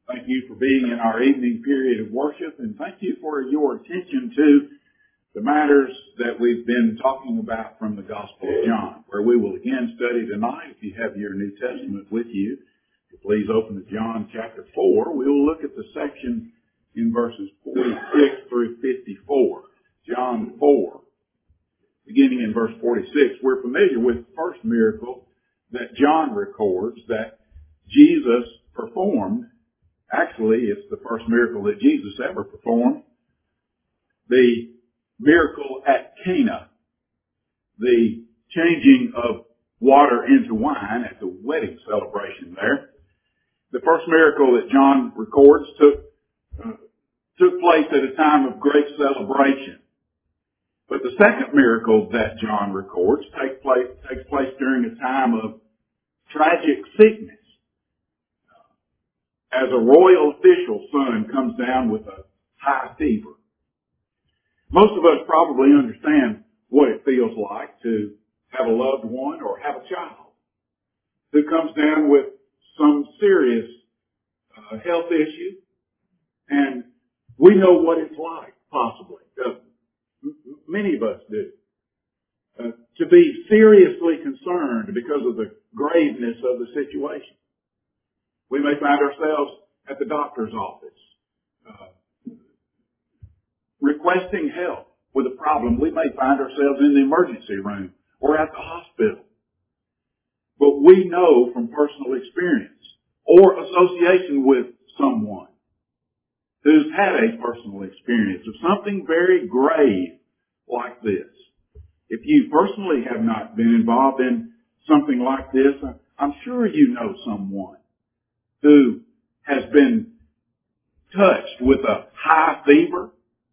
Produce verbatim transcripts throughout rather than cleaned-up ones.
Thank you for being in our evening period of worship, and thank you for your attention to the matters that we've been talking about from the Gospel of John, where we will again study tonight. If you have your New Testament with you, please open to John chapter four. We will look at the section in verses forty-six through fifty-four. John four, beginning in verse forty-six. We're familiar with the first miracle that John records that Jesus performed. Actually, it's the first miracle that Jesus ever performed. The miracle at Cana, the changing of water into wine at the wedding celebration there. The first miracle that John records took uh, took place at a time of great celebration. But the second miracle that John records takes place, takes place during a time of tragic sickness. As a royal official's son comes down with a high fever. Most of us probably understand what it feels like to have a loved one or have a child who comes down with some serious uh, health issue, and we know what it's like, possibly. Uh, m- many of us do. Uh, to be seriously concerned because of the graveness of the situation. We may find ourselves at the doctor's office, uh, requesting help with a problem. We may find ourselves in the emergency room or at the hospital. But we know from personal experience or association with someone who's had a personal experience of something very grave like this. If you personally have not been involved in something like this, I'm sure you know someone who has been touched with a high fever,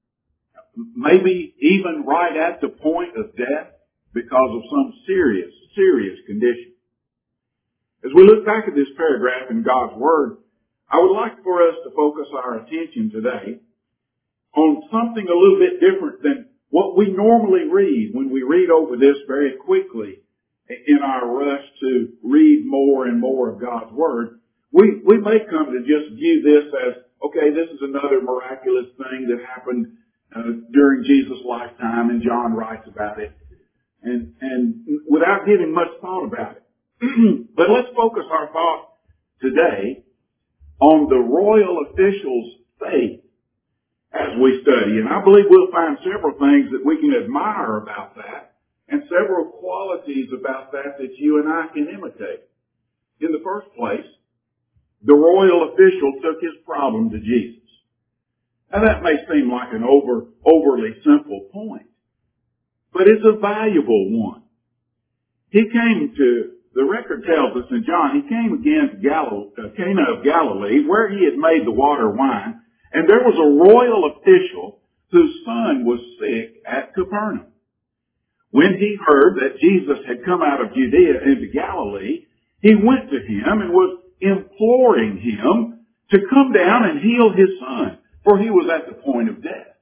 maybe even right at the point of death because of some serious, serious condition. As we look back at this paragraph in God's Word, I would like for us to focus our attention today on something a little bit different than what we normally read when we read over this very quickly in our rush to read more and more of God's Word. We, we may come to just view this as, okay, this is another miraculous thing that happened uh, during Jesus' lifetime, and John writes about it, and, and without giving much thought about it. But let's focus our thought today on the royal official's faith as we study. And I believe we'll find several things that we can admire about that, and several qualities about that that you and I can imitate. In the first place, the royal official took his problem to Jesus. Now that may seem like an over, overly simple point, but it's a valuable one. He came to, the record tells us in John, he came again to Galilee, uh, Cana of Galilee, where he had made the water wine, and there was a royal official whose son was sick at Capernaum. When he heard that Jesus had come out of Judea into Galilee, he went to him and was imploring him to come down and heal his son, for he was at the point of death.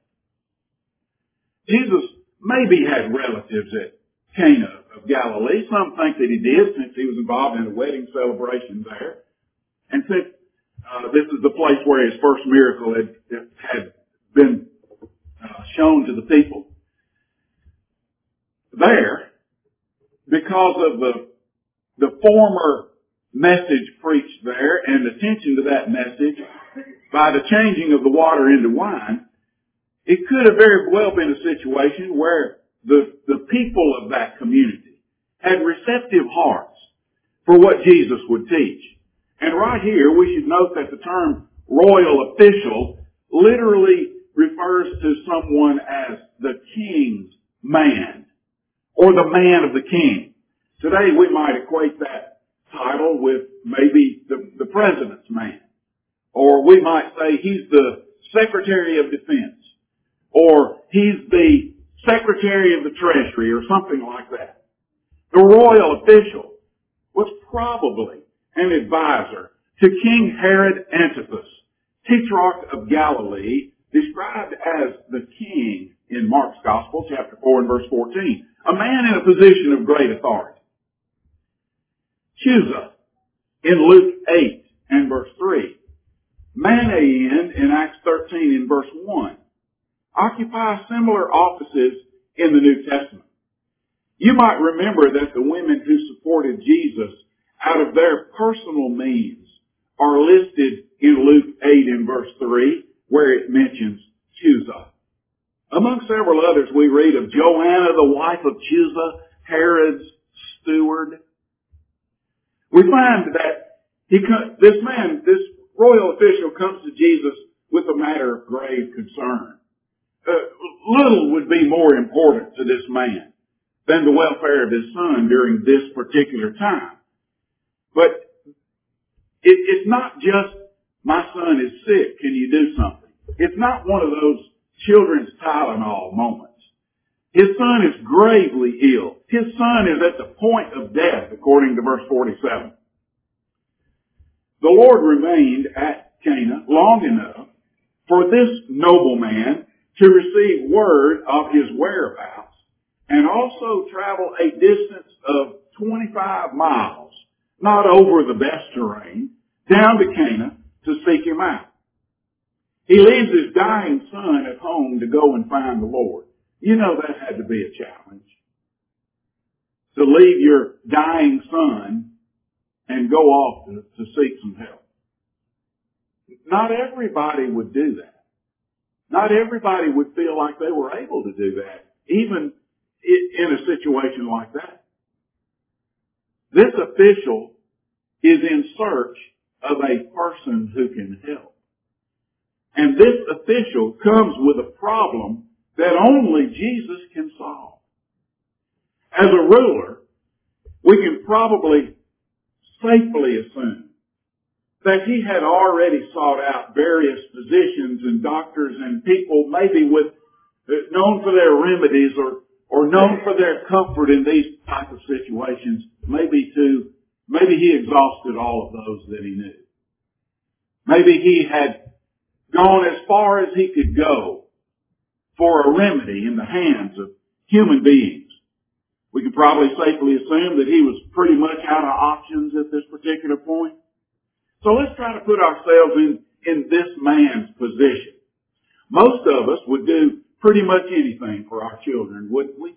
Jesus maybe had relatives at Cana of Galilee. Some think that he did, since he was involved in a wedding celebration there. And since uh, this is the place where his first miracle had, had been uh, shown to the people. There, because of the, the former message preached there and attention to that message by the changing of the water into wine, it could have very well been a situation where the, the people of that community had receptive hearts for what Jesus would teach. And right here we should note that the term royal official literally refers to someone as the king's man or the man of the king. Today we might equate that title with maybe the, the president's man. Or we might say he's the Secretary of Defense. Or he's the Secretary of the Treasury or something like that. The royal official was probably an advisor to King Herod Antipas, Tetrarch of Galilee, described as the king in Mark's Gospel, chapter four and verse fourteen. A man in a position of great authority. Chusa in Luke eight and verse three Manaen in Acts thirteen in verse one occupy similar offices in the New Testament. You might remember that the women who supported Jesus out of their personal means are listed in Luke eight in verse three, where it mentions Chusa. Among several others, we read of Joanna, the wife of Chusa, Herod's steward. We find that he, this man, this royal official comes to Jesus with a matter of grave concern. Uh, little would be more important to this man than the welfare of his son during this particular time. But it, it's not just, my son is sick, can you do something? It's not one of those children's Tylenol moments. His son is gravely ill. His son is at the point of death, according to verse forty-seven. The Lord remained at Cana long enough for this nobleman to receive word of his whereabouts and also travel a distance of twenty-five miles, not over the best terrain, down to Cana to seek him out. He leaves his dying son at home to go and find the Lord. You know that had to be a challenge. To leave your dying son and go off to, to seek some help. Not everybody would do that. Not everybody would feel like they were able to do that, even in a situation like that. This official is in search of a person who can help. And this official comes with a problem that only Jesus can solve. As a ruler, we can probably safely assume that he had already sought out various physicians and doctors and people maybe with known for their remedies or or known for their comfort in these type of situations. Maybe to maybe he exhausted all of those that he knew. Maybe he had gone as far as he could go for a remedy in the hands of human beings. We can probably safely assume that he was pretty much out of options at this particular point. So let's try to put ourselves in, in this man's position. Most of us would do pretty much anything for our children, wouldn't we?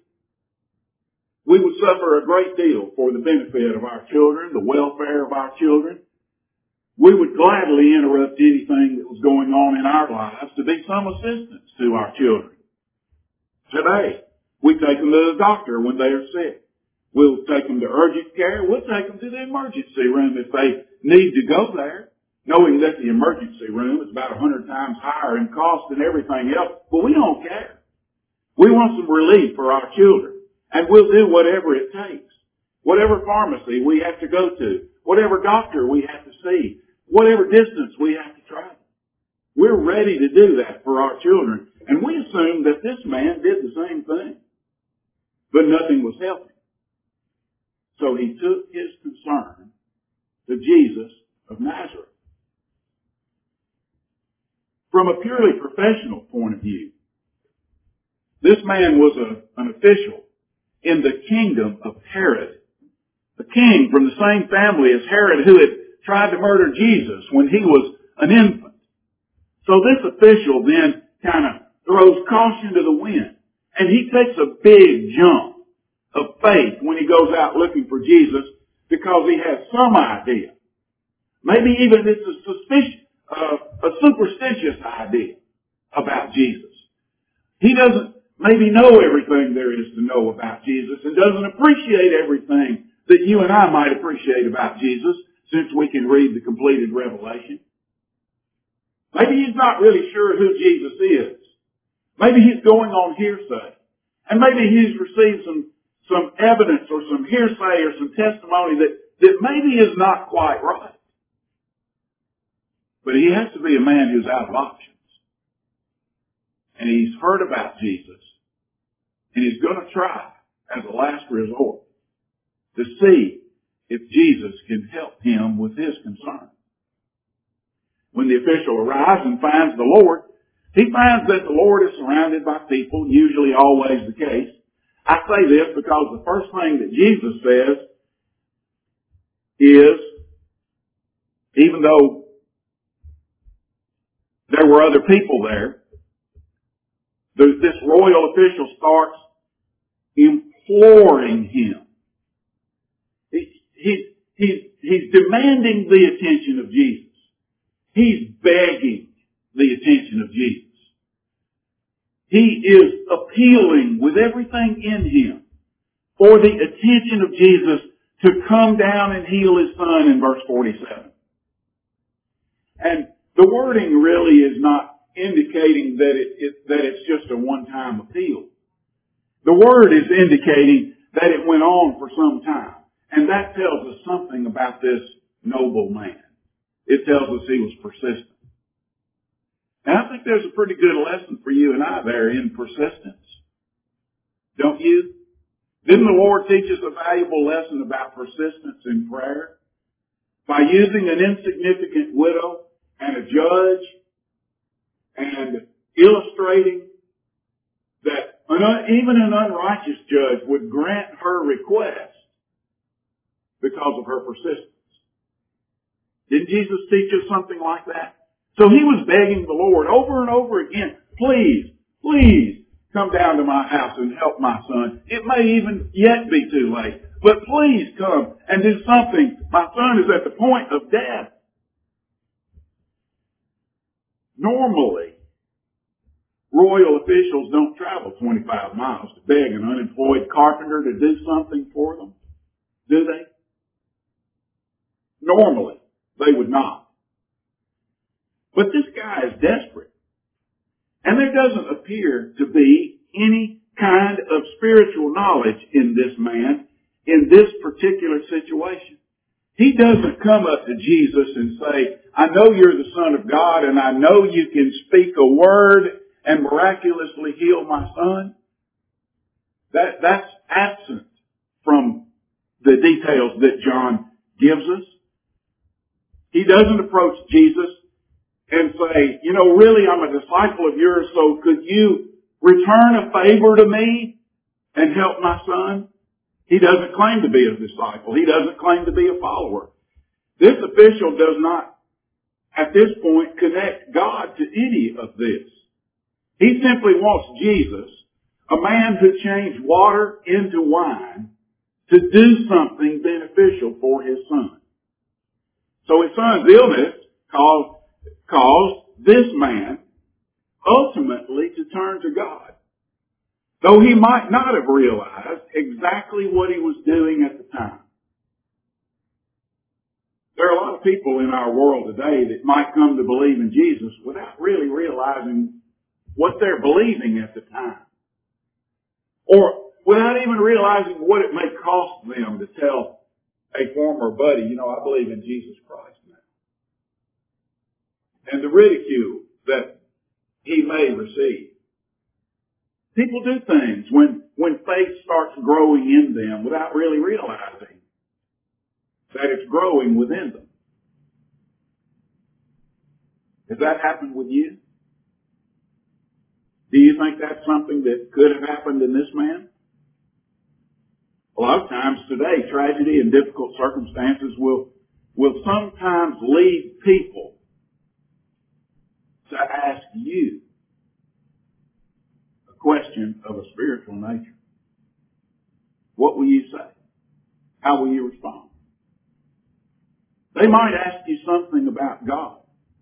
We would suffer a great deal for the benefit of our children, the welfare of our children. We would gladly interrupt anything that was going on in our lives to be some assistance to our children. Today, we take them to the doctor when they are sick. We'll take them to urgent care. We'll take them to the emergency room if they need to go there, knowing that the emergency room is about a hundred times higher in cost than everything else. But we don't care. We want some relief for our children, and we'll do whatever it takes. Whatever pharmacy we have to go to, whatever doctor we have to see, whatever distance we have to travel. We're ready to do that for our children. And we assume that this man did the same thing. But nothing was helping. So he took his concern to Jesus of Nazareth. From a purely professional point of view, this man was a, an official in the kingdom of Herod, a king from the same family as Herod who had tried to murder Jesus when he was an infant. So this official then kind of throws caution to the wind, and he takes a big jump of faith when he goes out looking for Jesus because he has some idea. Maybe even it's a suspicious, uh, a superstitious idea about Jesus. He doesn't maybe know everything there is to know about Jesus and doesn't appreciate everything that you and I might appreciate about Jesus since we can read the completed Revelation. Maybe he's not really sure who Jesus is. Maybe he's going on hearsay. And maybe he's received some, some evidence or some hearsay or some testimony that, that maybe is not quite right. But he has to be a man who's out of options. And he's heard about Jesus. And he's going to try, as a last resort, to see if Jesus can help him with his concern. When the official arrives and finds the Lord, he finds that the Lord is surrounded by people, usually always the case. I say this because the first thing that Jesus says is, even though there were other people there, the, this royal official starts imploring him. He, he, he, he's demanding the attention of Jesus. He's begging the attention of Jesus. He is appealing with everything in him for the attention of Jesus to come down and heal his son in verse forty-seven. And the wording really is not indicating that it, it that it's just a one-time appeal. The word is indicating that it went on for some time. And that tells us something about this noble man. It tells us he was persistent. And I think there's a pretty good lesson for you and I there in persistence. Don't you? Didn't the Lord teach us a valuable lesson about persistence in prayer? By using an insignificant widow and a judge and illustrating that an, even an unrighteous judge would grant her request because of her persistence. Didn't Jesus teach us something like that? So he was begging the Lord over and over again, please, please come down to my house and help my son. It may even yet be too late, but please come and do something. My son is at the point of death. Normally, royal officials don't travel twenty-five miles to beg an unemployed carpenter to do something for them, do they? Normally, they would not. But this guy is desperate. And there doesn't appear to be any kind of spiritual knowledge in this man in this particular situation. He doesn't come up to Jesus and say, I know you're the Son of God and I know you can speak a word and miraculously heal my son. That, that's absent from the details that John gives us. He doesn't approach Jesus and say, you know, really I'm a disciple of yours, so could you return a favor to me and help my son? He doesn't claim to be a disciple. He doesn't claim to be a follower. This official does not, at this point, connect God to any of this. He simply wants Jesus, a man who changed water into wine, to do something beneficial for his son. So his son's illness caused caused this man ultimately to turn to God. Though he might not have realized exactly what he was doing at the time. There are a lot of people in our world today that might come to believe in Jesus without really realizing what they're believing at the time. Or without even realizing what it may cost them to tell a former buddy, you know, I believe in Jesus Christ now. And the ridicule that he may receive. People do things when, when faith starts growing in them without really realizing that it's growing within them. Has that happened with you? Do you think that's something that could have happened in this man? A lot of times today, tragedy and difficult circumstances will, will sometimes lead people to ask you a question of a spiritual nature. What will you say? How will you respond? They might ask you something about God.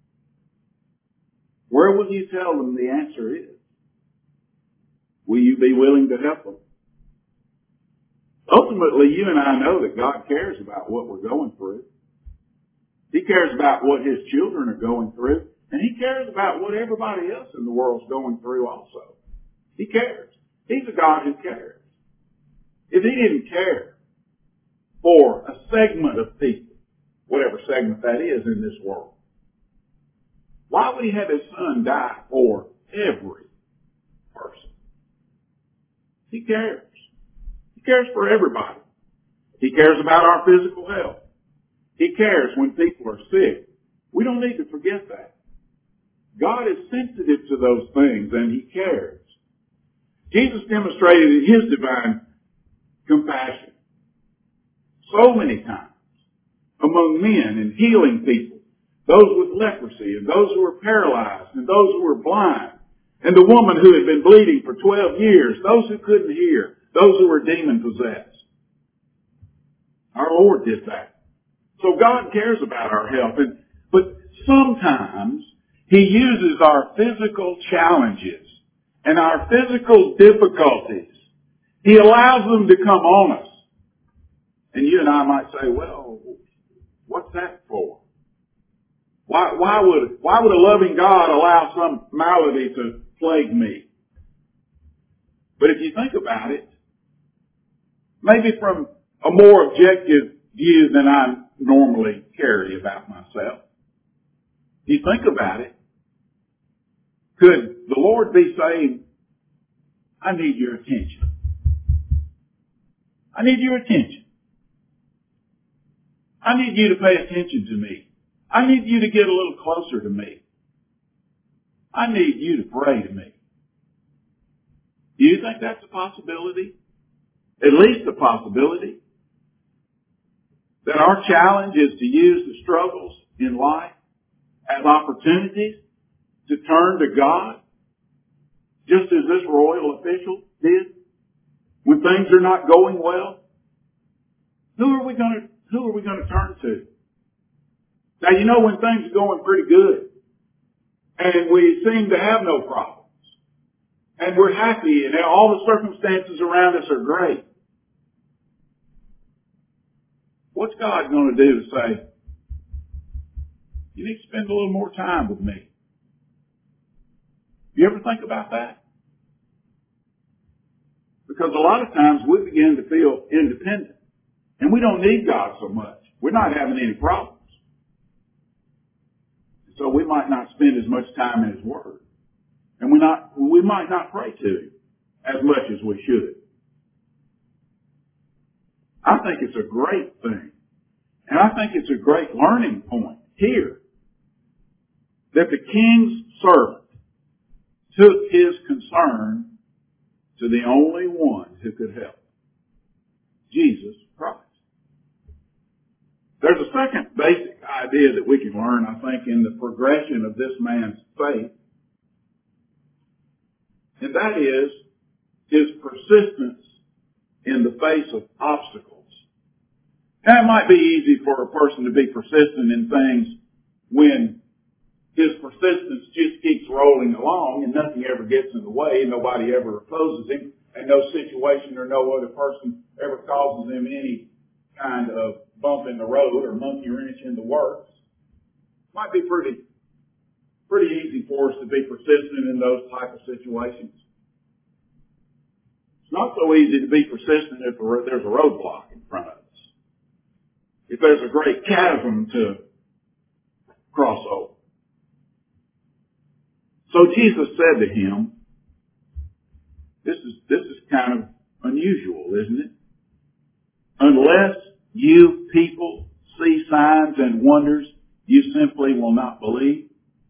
Where will you tell them the answer is? Will you be willing to help them? Ultimately, you and I know that God cares about what we're going through. He cares about what His children are going through. And He cares about what everybody else in the world's going through also. He cares. He's a God who cares. If He didn't care for a segment of people, whatever segment that is in this world, why would He have His Son die for every person? He cares. He cares for everybody. He cares about our physical health. He cares when people are sick. We don't need to forget that. God is sensitive to those things and He cares. Jesus demonstrated His divine compassion so many times among men and healing people those with leprosy, and those who were paralyzed, and those who were blind, and the woman who had been bleeding for twelve years, those who couldn't hear, those who were demon-possessed. Our Lord did that. So God cares about our health. And, but sometimes He uses our physical challenges and our physical difficulties. He allows them to come on us. And you and I might say, well, what's that for? Why, why would, why would a loving God allow some malady to plague me? But if you think about it, maybe from a more objective view than I normally carry about myself, you think about it, could the Lord be saying, I need your attention. I need your attention. I need you to pay attention to me. I need you to get a little closer to me. I need you to pray to me. Do you think that's a possibility? At least a possibility. That our challenge is to use the struggles in life as opportunities to turn to God, just as this royal official did when things are not going well. Who are we going to, who are we going to turn to? Now, you know, when things are going pretty good and we seem to have no problems and we're happy and all the circumstances around us are great, what's God going to do to say, you need to spend a little more time with me? You ever think about that? Because a lot of times we begin to feel independent and we don't need God so much. We're not having any problems. So we might not spend as much time in His Word. And we not, we might not pray to Him as much as we should. I think it's a great thing. And I think it's a great learning point here that the king's servant took his concern to the only one who could help, Jesus Christ. There's a second basic idea that we can learn, I think, in the progression of this man's faith, and that is his persistence in the face of obstacles. Now, it might be easy for a person to be persistent in things when his persistence just keeps rolling along and nothing ever gets in the way and nobody ever opposes him and no situation or no other person ever causes him any kind of bump in the road or monkey wrench in the works. Might be pretty, pretty easy for us to be persistent in those type of situations. It's not so easy to be persistent if there's a roadblock in front of us. If there's a great chasm to cross over. So Jesus said to him, this is, this is kind of unusual, isn't it? Unless you people see signs and wonders, you simply will not believe.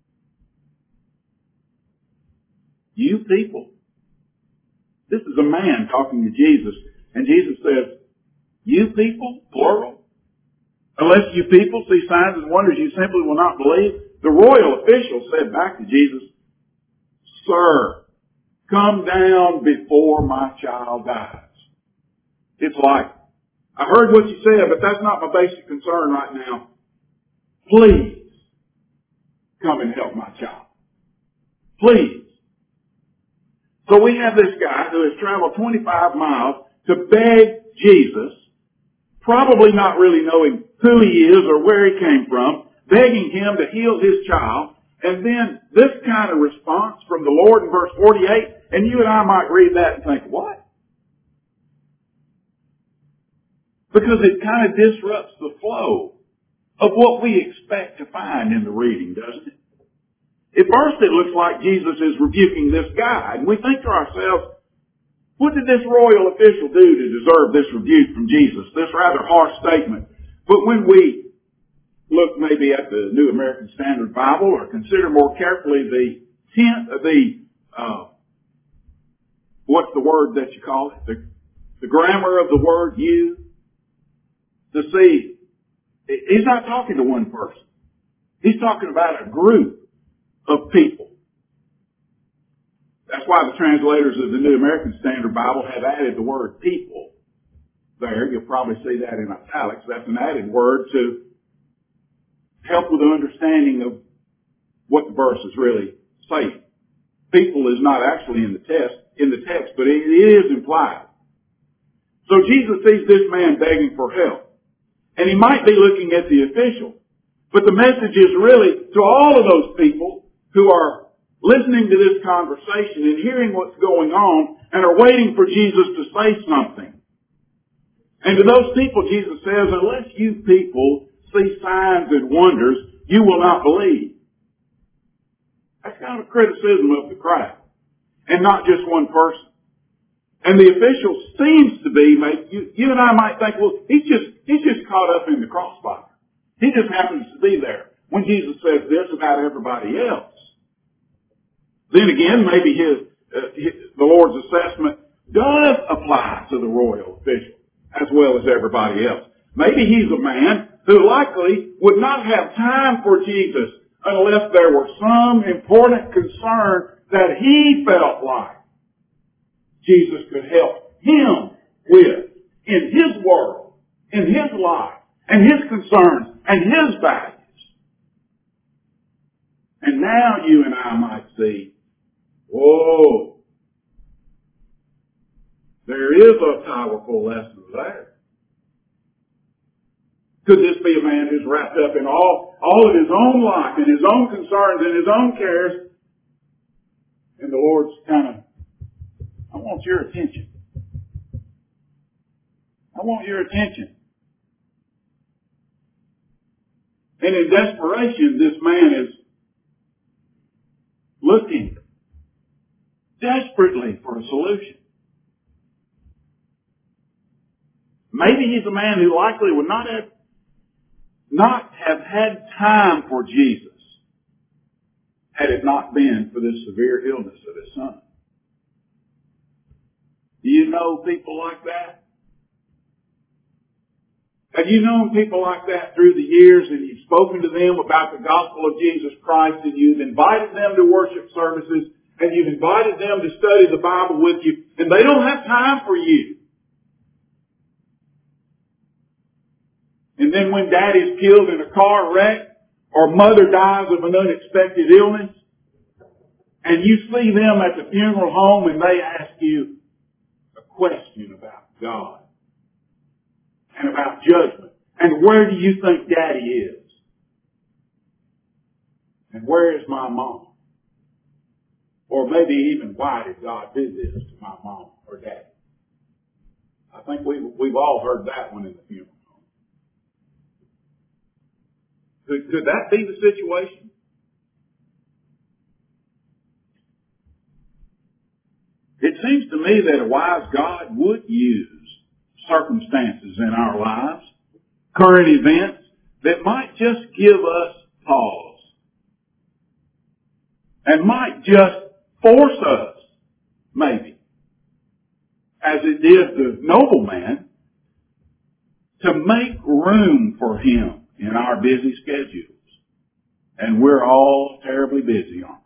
You people. This is a man talking to Jesus. And Jesus says, you people, plural. Unless you people see signs and wonders, you simply will not believe. The royal official said back to Jesus, Sir, come down before my child dies. It's like, I heard what you said, but that's not my basic concern right now. Please, come and help my child. Please. So we have this guy who has traveled twenty-five miles to beg Jesus, probably not really knowing who he is or where he came from, begging him to heal his child. And then this kind of response from the Lord in verse forty-eight, and you and I might read that and think, what? Because it kind of disrupts the flow of what we expect to find in the reading, doesn't it? At first it looks like Jesus is rebuking this guy, and we think to ourselves, what did this royal official do to deserve this rebuke from Jesus, this rather harsh statement? But when we look maybe at the New American Standard Bible or consider more carefully the hint of the, uh, what's the word that you call it? The, the grammar of the word you, to see, he's not talking to one person. He's talking about a group of people. That's why the translators of the New American Standard Bible have added the word people there. You'll probably see that in italics. That's an added word to help with the understanding of what the verse is really saying. People is not actually in the text, in the text, but it is implied. So Jesus sees this man begging for help. And he might be looking at the official. But the message is really to all of those people who are listening to this conversation and hearing what's going on and are waiting for Jesus to say something. And to those people, Jesus says, unless you people see signs and wonders, you will not believe. That's kind of a criticism of the crowd. And not just one person. And the official seems to be, you, you and I might think, well, he's just, he's just caught up in the crossfire. He just happens to be there when Jesus says this about everybody else. Then again, maybe his, uh, his, the Lord's assessment does apply to the royal official as well as everybody else. Maybe he's a man who likely would not have time for Jesus unless there were some important concern that he felt like Jesus could help him with in his world, in his life, and his concerns, and his values. And now you and I might see, whoa, there is a powerful lesson there. Could this be a man who's wrapped up in all, all of his own life, and his own concerns, and his own cares, and the Lord's kind of, I want your attention. I want your attention. And in desperation, this man is looking desperately for a solution. Maybe he's a man who likely would not have, not have had time for Jesus had it not been for this severe illness of his son. Do you know people like that? Have you known people like that through the years, and you've spoken to them about the gospel of Jesus Christ, and you've invited them to worship services, and you've invited them to study the Bible with you, and they don't have time for you? And then when daddy's killed in a car wreck, or mother dies of an unexpected illness, and you see them at the funeral home and they ask you a question about God and about judgment, and where do you think daddy is? And where is my mom? Or maybe even, why did God do this to my mom or daddy? I think we've, we've all heard that one in the funeral. Could, could that be the situation? It seems to me that a wise God would use circumstances in our lives, current events, that might just give us pause. And might just force us, maybe, as it did the nobleman, to make room for him in our busy schedules. And we're all terribly busy, aren't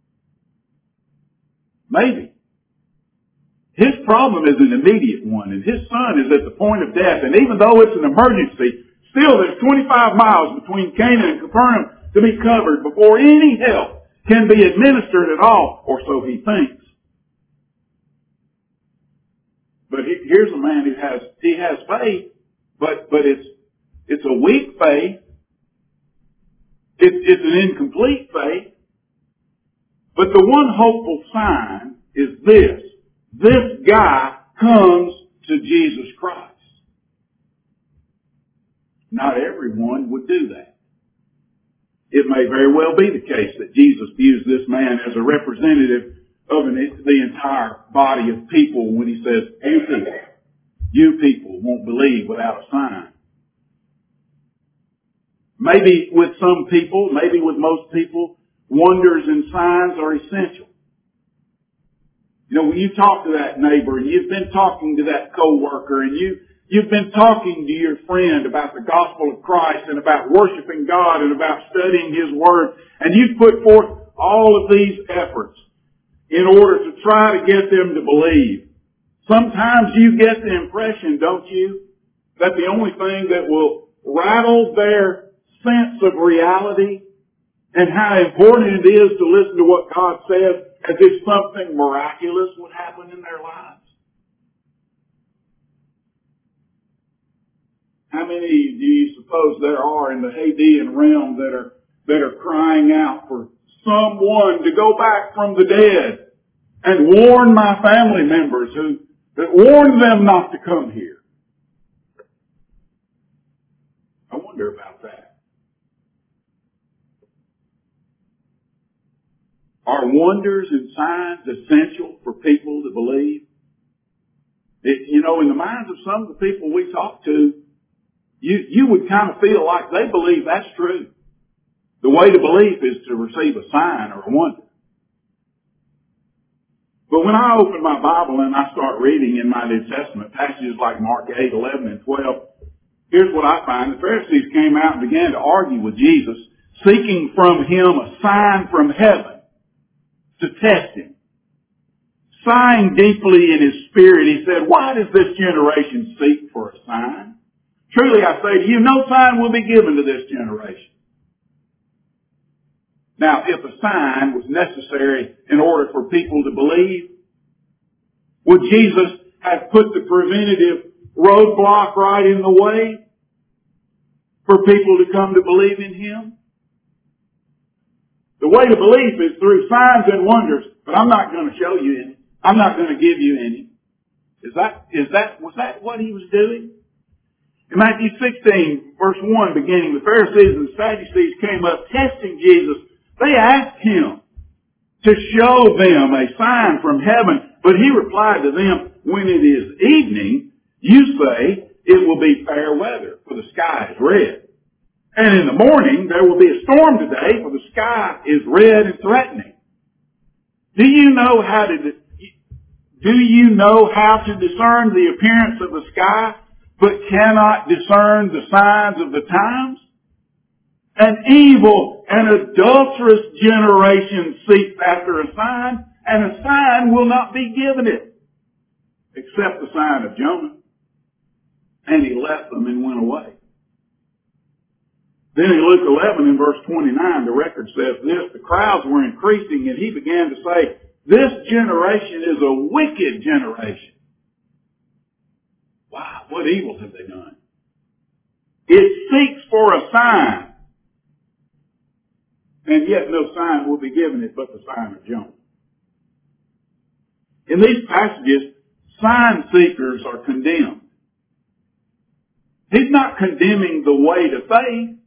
we? Maybe. His problem is an immediate one, and his son is at the point of death. And even though it's an emergency, still there's twenty-five miles between Cana and Capernaum to be covered before any help can be administered at all, or so he thinks. But he, here's a man who has, he has faith, but, but it's, it's a weak faith. It's, it's an incomplete faith. But the one hopeful sign is this. This guy comes to Jesus Christ. Not everyone would do that. It may very well be the case that Jesus views this man as a representative of an, the entire body of people when he says, you people, you people won't believe without a sign. Maybe with some people, maybe with most people, wonders and signs are essential. You know, when you talk to that neighbor and you've been talking to that coworker and you, You've been talking to your friend about the gospel of Christ and about worshiping God and about studying His Word, and you've put forth all of these efforts in order to try to get them to believe. Sometimes you get the impression, don't you, that the only thing that will rattle their sense of reality and how important it is to listen to what God says as if something miraculous would happen in their lives. How many do you suppose there are in the Hadean realm that are that are crying out for someone to go back from the dead and warn my family members who that warn them not to come here? I wonder about that. Are wonders and signs essential for people to believe? It, you know, in the minds of some of the people we talk to, you, you would kind of feel like they believe that's true. The way to believe is to receive a sign or a wonder. But when I open my Bible and I start reading in my New Testament passages like Mark eight, eleven, and twelve, here's what I find. The Pharisees came out and began to argue with Jesus, seeking from Him a sign from heaven to test Him. Sighing deeply in his spirit, he said, "Why does this generation seek for a sign? Truly I say to you, no sign will be given to this generation." Now, if a sign was necessary in order for people to believe, would Jesus have put the preventative roadblock right in the way for people to come to believe in Him? The way to belief is through signs and wonders, but I'm not going to show you any. I'm not going to give you any. Is that, is that, was that what He was doing? In Matthew sixteen, verse one, beginning, the Pharisees and the Sadducees came up testing Jesus. They asked Him to show them a sign from heaven, but He replied to them, "When it is evening, you say it will be fair weather, for the sky is red. And in the morning, there will be a storm today, for the sky is red and threatening. Do you know how to, do you know how to discern the appearance of the sky, but cannot discern the signs of the times? An evil and adulterous generation seeks after a sign, and a sign will not be given it, except the sign of Jonah." And He left them and went away. Then in Luke eleven in verse twenty-nine, the record says this: the crowds were increasing, and He began to say, "This generation is a wicked generation." Wow, what evil have they done? It seeks for a sign, and yet no sign will be given it but the sign of Jonah. In these passages, sign seekers are condemned. He's not condemning the way to faith,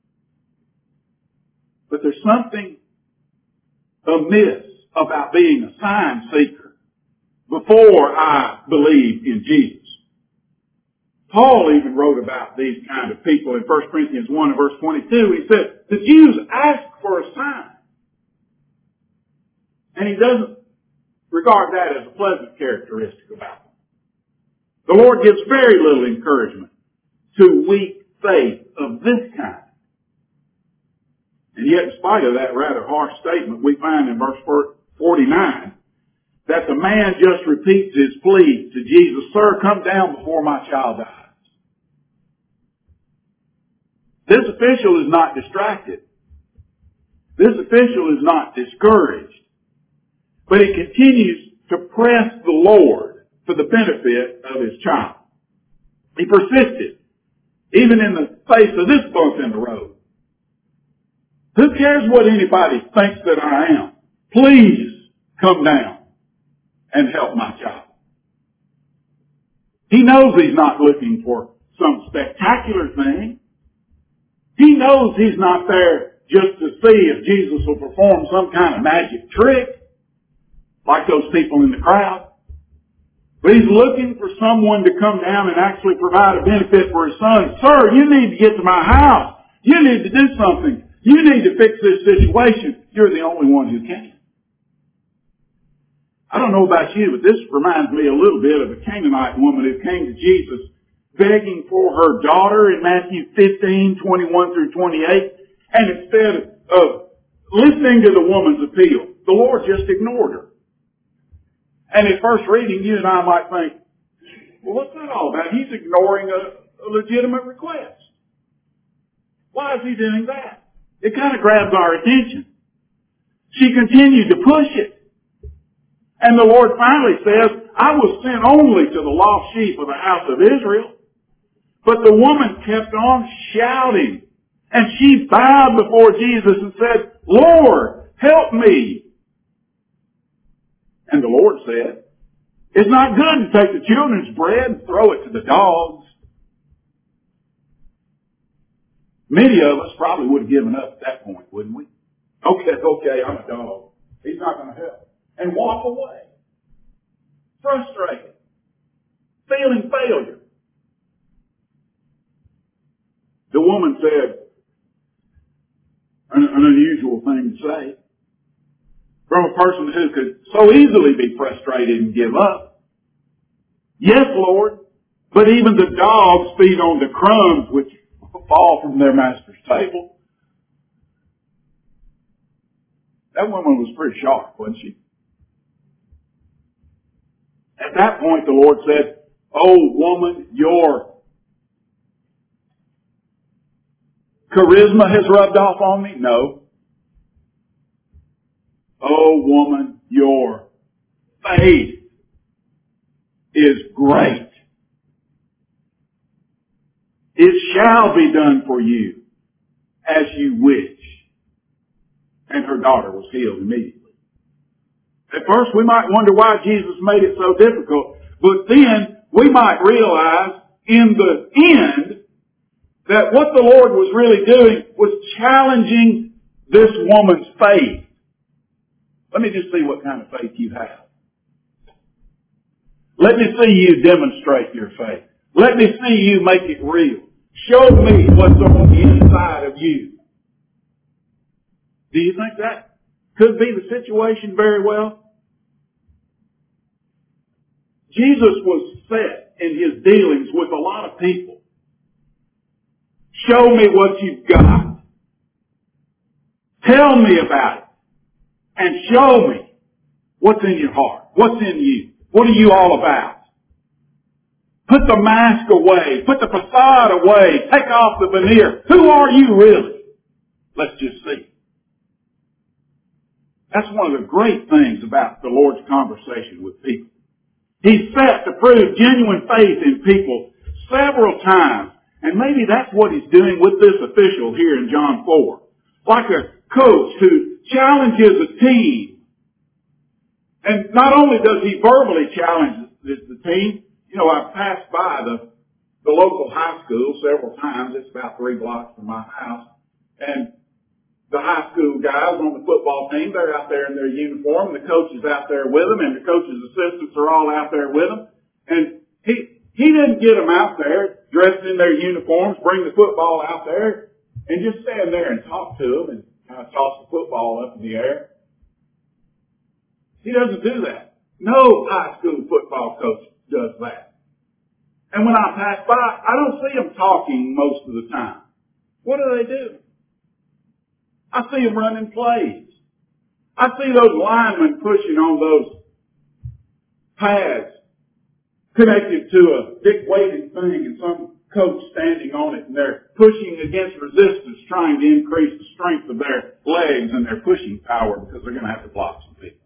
but there's something amiss about being a sign seeker before I believe in Jesus. Paul even wrote about these kind of people in First Corinthians one and verse twenty-two. He said, the Jews ask for a sign. And he doesn't regard that as a pleasant characteristic about them. The Lord gives very little encouragement to weak faith of this kind. And yet, in spite of that rather harsh statement, we find in verse forty-nine that the man just repeats his plea to Jesus, "Sir, come down before my child dies." This official is not distracted. This official is not discouraged. But he continues to press the Lord for the benefit of his child. He persisted, even in the face of this bump in the road. Who cares what anybody thinks that I am? Please come down and help my child. He knows he's not looking for some spectacular thing. He knows he's not there just to see if Jesus will perform some kind of magic trick like those people in the crowd. But he's looking for someone to come down and actually provide a benefit for his son. "Sir, you need to get to my house. You need to do something. You need to fix this situation. You're the only one who can." I don't know about you, but this reminds me a little bit of a Canaanite woman who came to Jesus begging for her daughter in Matthew fifteen, twenty-one through twenty-eight. And instead of listening to the woman's appeal, the Lord just ignored her. And at first reading, you and I might think, well, what's that all about? He's ignoring a, a legitimate request. Why is he doing that? It kind of grabs our attention. She continued to push it. And the Lord finally says, I was sent only to the lost sheep of the house of Israel. But the woman kept on shouting. And she bowed before Jesus and said, Lord, help me. And the Lord said, it's not good to take the children's bread and throw it to the dogs. Many of us probably would have given up at that point, wouldn't we? Okay, okay, I'm a dog. He's not going to help. And walk away. Frustrated. Feeling failure. The woman said, an, an unusual thing to say, from a person who could so easily be frustrated and give up. Yes, Lord, but even the dogs feed on the crumbs which fall from their master's table. That woman was pretty sharp, wasn't she? At that point, the Lord said, oh, woman, your charisma has rubbed off on me? No. Oh, woman, your faith is great. It shall be done for you as you wish. And her daughter was healed immediately. At first, we might wonder why Jesus made it so difficult. But then, we might realize in the end that what the Lord was really doing was challenging this woman's faith. Let me just see what kind of faith you have. Let me see you demonstrate your faith. Let me see you make it real. Show me what's on the inside of you. Do you think that could be the situation very well? Jesus was set in his dealings with a lot of people. Show me what you've got. Tell me about it. And show me what's in your heart. What's in you. What are you all about? Put the mask away. Put the facade away. Take off the veneer. Who are you really? Let's just see. That's one of the great things about the Lord's conversation with people. He's set to prove genuine faith in people several times. And maybe that's what he's doing with this official here in John four. Like a coach who challenges a team. And not only does he verbally challenge the, the team, you know, I've passed by the, the local high school several times. It's about three blocks from my house. And the high school guys on the football team, they're out there in their uniform. The coach is out there with them, and the coach's assistants are all out there with them. And he, he didn't get them out there dressed in their uniforms, bring the football out there, and just stand there and talk to them and kind of toss the football up in the air. He doesn't do that. No high school football coach does that. And when I pass by, I don't see them talking most of the time. What do they do? I see them running plays. I see those linemen pushing on those pads connected to a big weighted thing and some coach standing on it, and they're pushing against resistance, trying to increase the strength of their legs and their pushing power because they're going to have to block some people.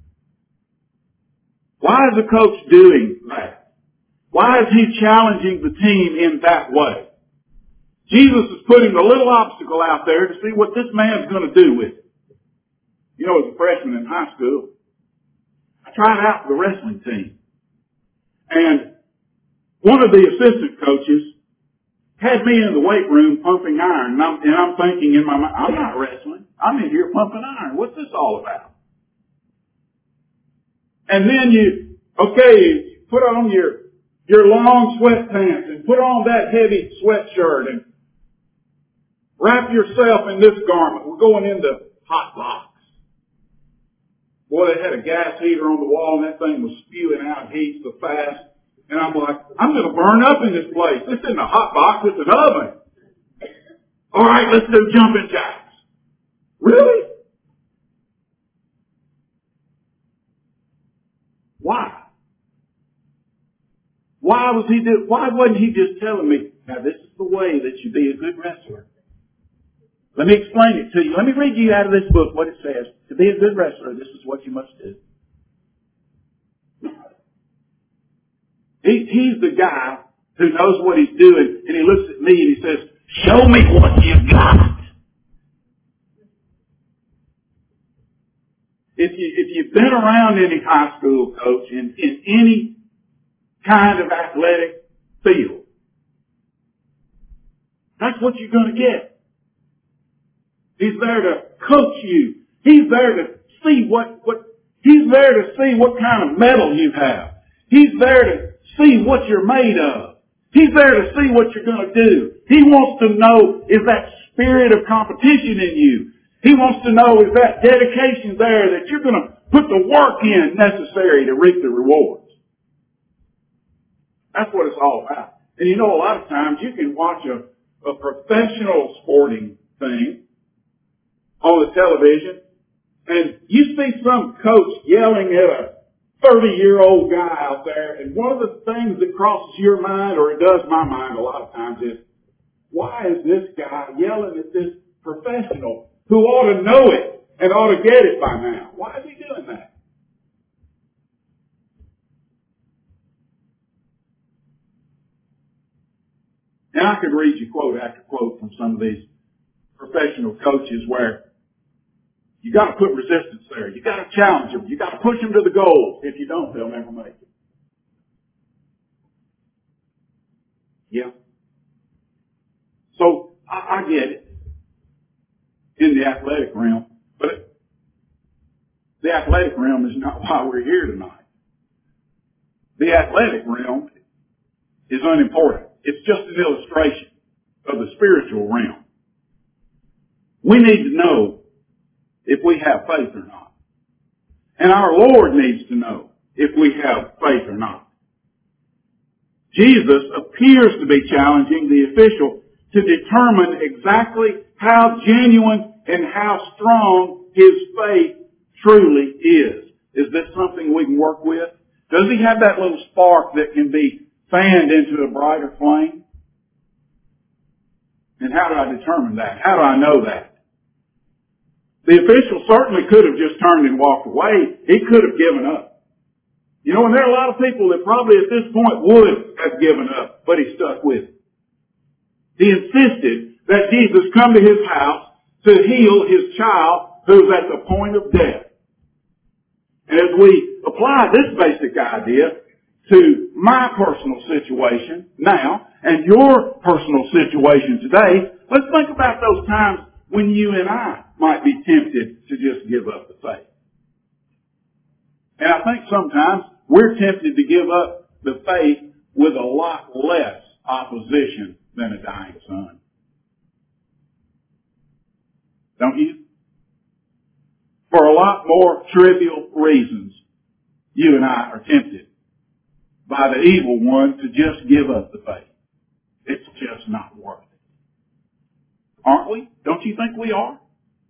Why is the coach doing that? Why is he challenging the team in that way? Jesus is putting a little obstacle out there to see what this man's going to do with it. You know, as a freshman in high school, I tried out for the wrestling team. And one of the assistant coaches had me in the weight room pumping iron. And I'm, and I'm thinking in my mind, I'm not wrestling. I'm in here pumping iron. What's this all about? And then you, okay, you put on your, your long sweatpants and put on that heavy sweatshirt and wrap yourself in this garment. We're going into hot box. Boy, they had a gas heater on the wall and that thing was spewing out heat so fast. And I'm like, I'm going to burn up in this place. This isn't a hot box, it's an oven. All right, let's do jumping jacks. Really? Why? Why was he do, why wasn't he just telling me, now this is the way that you be a good wrestler? Let me explain it to you. Let me read you out of this book what it says. To be a good wrestler, this is what you must do. He, he's the guy who knows what he's doing, and he looks at me and he says, show me what you've got. If you, if you've been around any high school coach in, in any kind of athletic field, that's what you're going to get. He's there to coach you. He's there to see what, what, he's there to see what kind of metal you have. He's there to see what you're made of. He's there to see what you're going to do. He wants to know, is that spirit of competition in you? He wants to know, is that dedication there that you're going to put the work in necessary to reap the rewards? That's what it's all about. And you know, a lot of times you can watch a, a professional sporting thing on the television, and you see some coach yelling at a thirty-year-old guy out there, and one of the things that crosses your mind, or it does my mind a lot of times, is, why is this guy yelling at this professional who ought to know it and ought to get it by now? Why is he doing that? And I could read you quote after quote from some of these professional coaches where you got to put resistance there. You got to challenge them. You got to push them to the goal. If you don't, they'll never make it. Yeah. So I, I get it in the athletic realm, but it, the athletic realm is not why we're here tonight. The athletic realm is unimportant. It's just an illustration of the spiritual realm. We need to know if we have faith or not. And our Lord needs to know if we have faith or not. Jesus appears to be challenging the official to determine exactly how genuine and how strong his faith truly is. Is this something we can work with? Does he have that little spark that can be fanned into a brighter flame? And how do I determine that? How do I know that? The official certainly could have just turned and walked away. He could have given up. You know, and there are a lot of people that probably at this point would have given up, but he stuck with it. He insisted that Jesus come to his house to heal his child who's at the point of death. And as we apply this basic idea to my personal situation now and your personal situation today, let's think about those times when you and I might be tempted to just give up the faith. And I think sometimes we're tempted to give up the faith with a lot less opposition than a dying son. Don't you? For a lot more trivial reasons, you and I are tempted by the evil one to just give up the faith. It's just not worth it. Aren't we? Don't you think we are?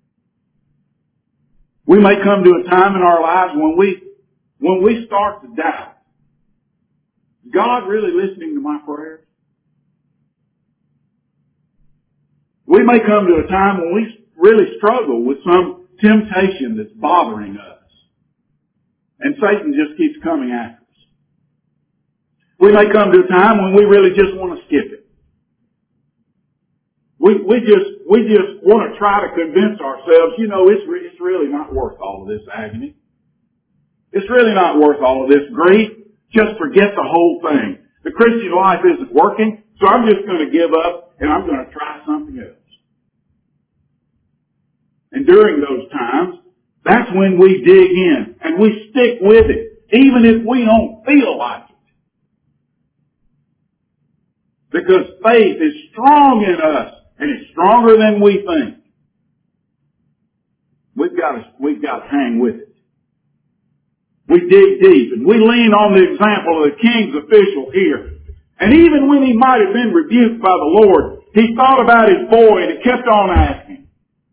We may come to a time in our lives when we, when we start to doubt, is God really listening to my prayers? We may come to a time when we really struggle with some temptation that's bothering us. And Satan just keeps coming after us. We may come to a time when we really just want to skip it. We, we just, we just want to try to convince ourselves, you know, it's, re- it's really not worth all of this agony. It's really not worth all of this grief. Just forget the whole thing. The Christian life isn't working, so I'm just going to give up and I'm going to try something else. And during those times, that's when we dig in and we stick with it, even if we don't feel like it. Because faith is strong in us, and it's stronger than we think. We've got to, we've got to hang with it. We dig deep and we lean on the example of the king's official here. And even when he might have been rebuked by the Lord, he thought about his boy and he kept on asking.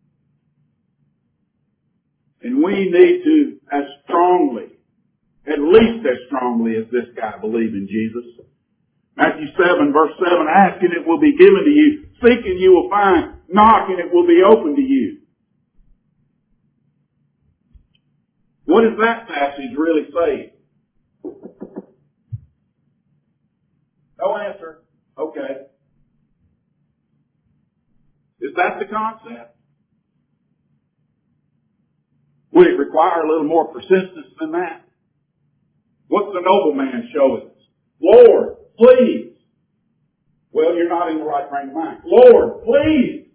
And we need to, as strongly, at least as strongly as this guy, believe in Jesus. Matthew seven verse seven, ask and it will be given to you. Seek and you will find. Knock and it will be open to you. What does that passage really say? No answer. Okay. Is that the concept? Would it require a little more persistence than that? What's the nobleman showing us? Lord, please. Well, you're not in the right frame of mind. Lord, please.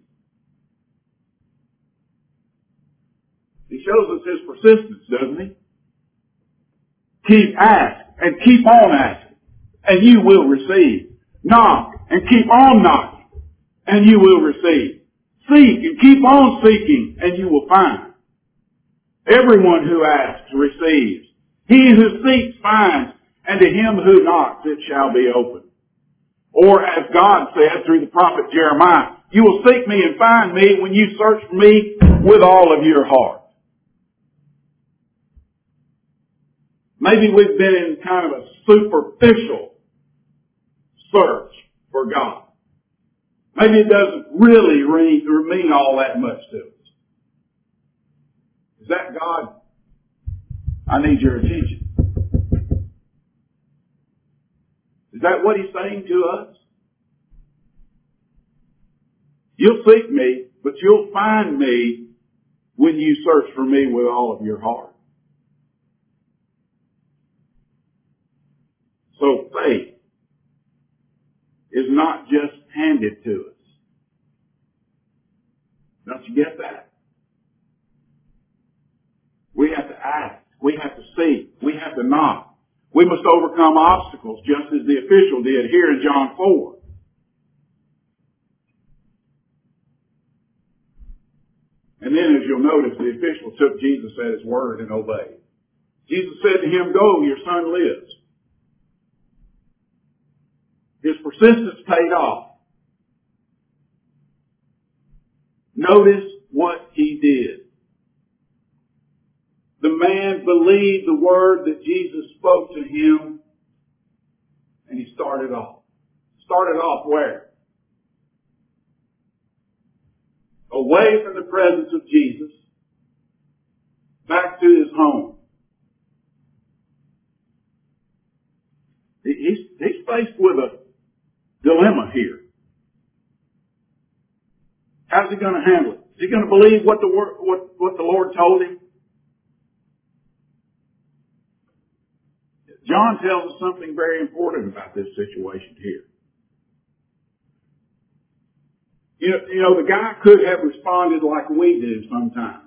He shows us his persistence, doesn't he? Keep asking and keep on asking and you will receive. Knock and keep on knocking and you will receive. Seek and keep on seeking and you will find. Everyone who asks receives. He who seeks finds, and to him who knocks it shall be opened. Or as God said through the prophet Jeremiah, you will seek me and find me when you search for me with all of your heart. Maybe we've been in kind of a superficial search for God. Maybe it doesn't really mean all that much to us. Is that God? I need your attention. Is that what he's saying to us? You'll seek me, but you'll find me when you search for me with all of your heart. So faith is not just handed to us. Don't you get that? We have to ask. We have to seek. We have to knock. We must overcome obstacles just as the official did here in John four. And then as you'll notice, the official took Jesus at his word and obeyed. Jesus said to him, go, your son lives. His persistence paid off. Notice what he did. The man believed the word that Jesus spoke to him, and he started off. Started off where? Away from the presence of Jesus, back to his home. He's, he's faced with a dilemma here. How's he going to handle it? Is he going to believe what the word, what, what the Lord told him? John tells us something very important about this situation here. You know, you know, the guy could have responded like we do sometimes.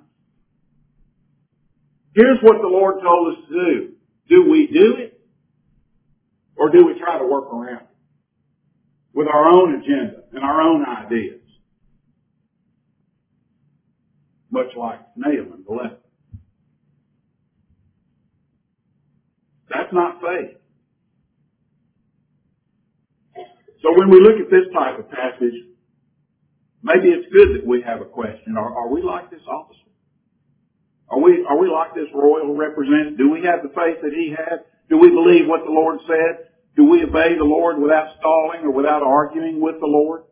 Here's what the Lord told us to do. Do we do it? Or do we try to work around it with our own agenda and our own ideas? Much like Naaman the leper. That's not faith. So when we look at this type of passage, maybe it's good that we have a question. Are, are we like this officer? Are we, are we like this royal representative? Do we have the faith that he had? Do we believe what the Lord said? Do we obey the Lord without stalling or without arguing with the Lord?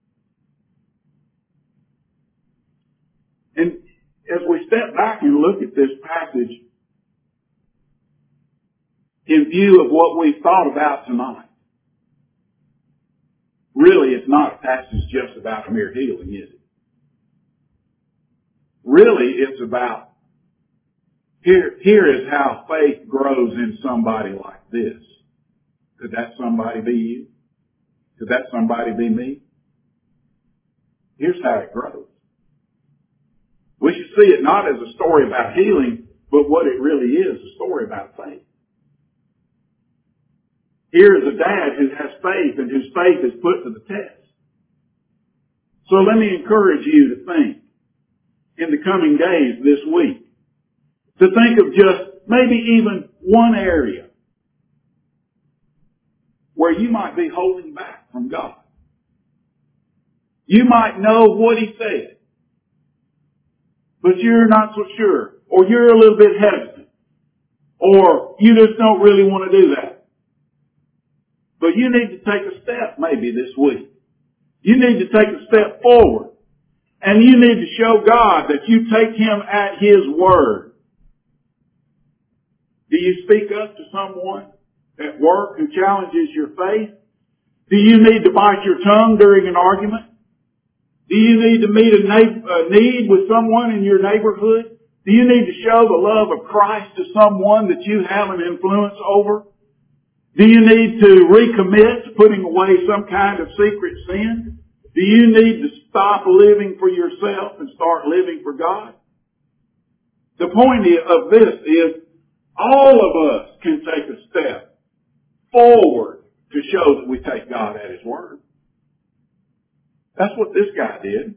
And as we step back and look at this passage, in view of what we've thought about tonight, really it's not a passage just about mere healing, is it? Really it's about, here, here is how faith grows in somebody like this. Could that somebody be you? Could that somebody be me? Here's how it grows. We should see it not as a story about healing, but what it really is, a story about faith. Here is a dad who has faith and whose faith is put to the test. So let me encourage you to think in the coming days this week, to think of just maybe even one area where you might be holding back from God. You might know what He said, but you're not so sure, or you're a little bit hesitant, or you just don't really want to do that. But you need to take a step maybe this week. You need to take a step forward, and you need to show God that you take Him at His word. Do you speak up to someone at work who challenges your faith? Do you need to bite your tongue during an argument? Do you need to meet a, na- a need with someone in your neighborhood? Do you need to show the love of Christ to someone that you have an influence over? Do you need to recommit to putting away some kind of secret sin? Do you need to stop living for yourself and start living for God? The point of this is all of us can take a step forward to show that we take God at His word. That's what this guy did.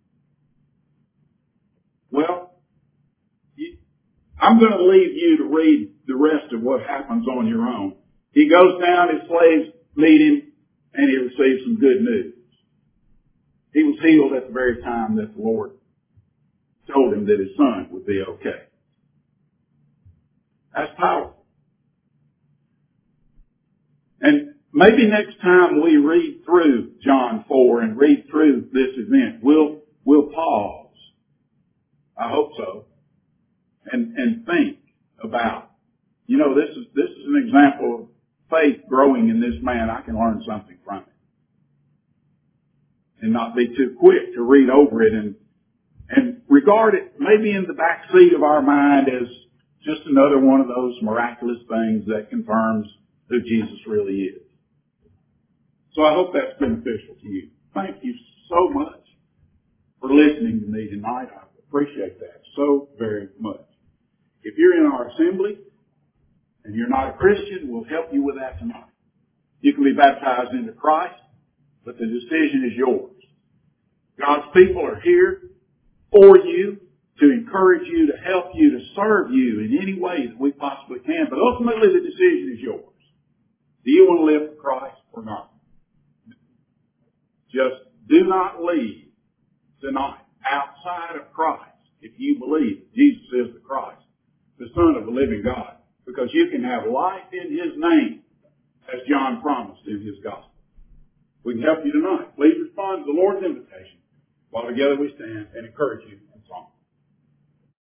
Well, I'm going to leave you to read the rest of what happens on your own. He goes down, his slaves meet him, and he receives some good news. He was healed at the very time that the Lord told him that his son would be okay. That's powerful. And maybe next time we read through John four and read through this event, we'll, we'll pause. I hope so. And, and think about, you know, this is, this is an example of faith growing in this man. I can learn something from it. And not be too quick to read over it and, and regard it maybe in the back seat of our mind as just another one of those miraculous things that confirms who Jesus really is. So I hope that's beneficial to you. Thank you so much for listening to me tonight. I appreciate that so very much. If you're in our assembly and you're not a Christian, we'll help you with that tonight. You can be baptized into Christ, but the decision is yours. God's people are here for you, to encourage you, to help you, to serve you in any way that we possibly can. But ultimately the decision is yours. Do you want to live for Christ or not? Just do not leave tonight outside of Christ if you believe Jesus is the Christ, the Son of the living God. Because you can have life in His name, as John promised in his gospel. We can help you tonight. Please respond to the Lord's invitation while together we stand and encourage you